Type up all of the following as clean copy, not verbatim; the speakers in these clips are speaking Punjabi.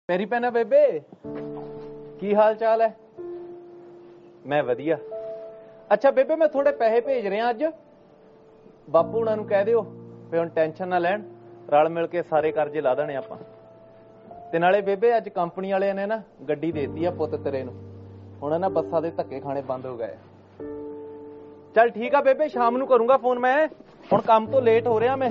ਪੈਰੀ ਪੈਣਾ ਬੇਬੇ, ਕੀ ਹਾਲ ਚਾਲ ਹੈ? ਮੈਂ ਵਧੀਆ। ਅੱਛਾ ਬੇਬੇ, ਮੈਂ ਥੋੜੇ ਪੈਸੇ ਭੇਜ ਰਿਹਾ ਅੱਜ। ਬਾਪੂ ਹੁਣਾਂ ਨੂੰ ਕਹਿ ਦਿਓ ਵੀ ਹੁਣ ਟੈਨਸ਼ਨ ਨਾ ਲੈਣ, ਰਲ ਮਿਲ ਕੇ ਸਾਰੇ ਕਰਜ਼ੇ ਲਾ ਦੇਣੇ ਆਪਾਂ। ਤੇ ਨਾਲੇ ਬੇਬੇ, ਅੱਜ ਕੰਪਨੀ ਵਾਲਿਆਂ ਨੇ ਨਾ ਗੱਡੀ ਦੇਤੀ ਆ ਪੁੱਤ ਤੇਰੇ ਨੂੰ। ਹੁਣ ਨਾ ਬੱਸਾਂ ਦੇ ਧੱਕੇ ਖਾਣੇ ਬੰਦ ਹੋ ਗਏ। ਚੱਲ ਠੀਕ ਆ ਬੇਬੇ, ਸ਼ਾਮ ਨੂੰ ਕਰੂੰਗਾ ਫੋਨ ਮੈਂ। ਹੁਣ ਕੰਮ ਤੋਂ ਲੇਟ ਹੋ ਰਿਹਾ ਮੈਂ।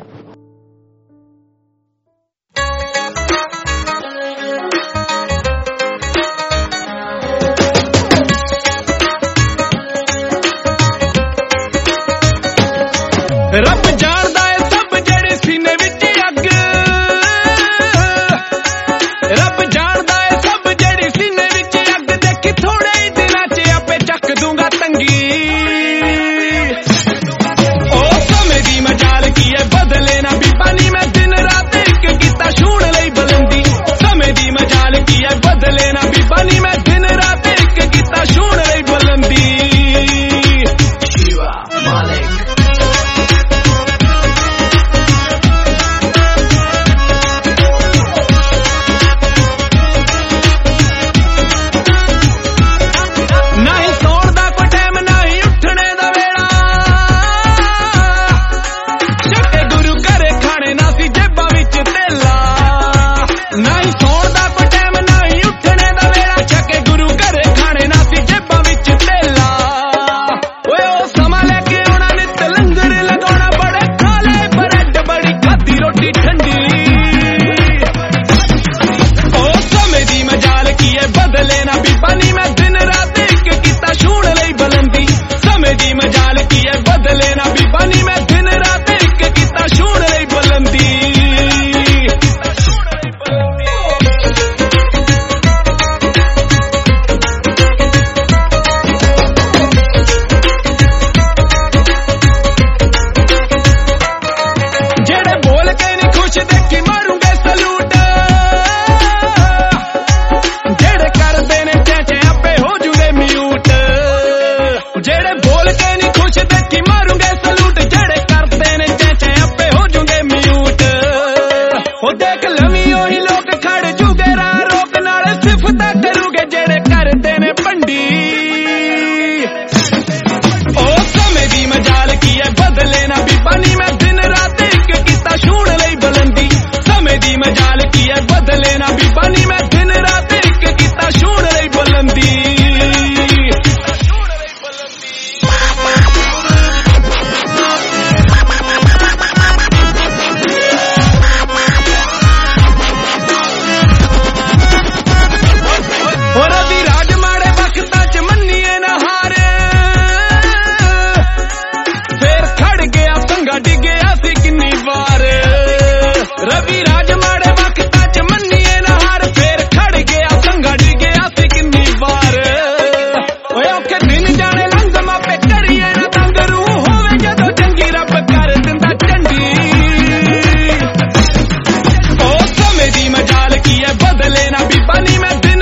ਰੱਬ ਜਾਣਦਾ ਏ ਸਭ ਜਿਹੜੇ ਸੀਨੇ ਵਿੱਚ ਅੱਗ, ਰੱਬ ਜਾਣਦਾ ਏ ਸਭ ਜਿਹੜੀ ਸੀਨੇ ਵਿੱਚ ਅੱਗ। ਦੇਖੀ ਥੋੜੇ ਹੀ ਦਿਨਾਂ 'ਚ ਆਪੇ ਚੱਕ ਦੂੰਗਾ ਤੰਗੀ। ਉਹ ਸਮੇਂ ਦੀ ਮਜਾਲ ਕੀ ਏ, ਬਦਲੇ ਨਾ ਬੀਬਾ ਨੀ ਮੈਂ ਦਿਨ ਰਾਤ ਇੱਕ ਕੀਤਾ ਛੂਣ ਲਈ ਬੁਲੰਦੀ। ਸਮੇਂ ਦੀ ਮਜਾਲ ਕੀ ਏ, ਬਦਲੇ ਨਾ ਬੀਬਾ ਨੀ ਮੈਂ ਦਿਨ ਰਾਤ ਇੱਕ ਕੀਤਾ ਛੂਣ ਲਈ ਬੁਲੰਦੀ। ਸ਼ਿਵਾ ਮਾਲਿਕ बदले ना बीबा नी मैं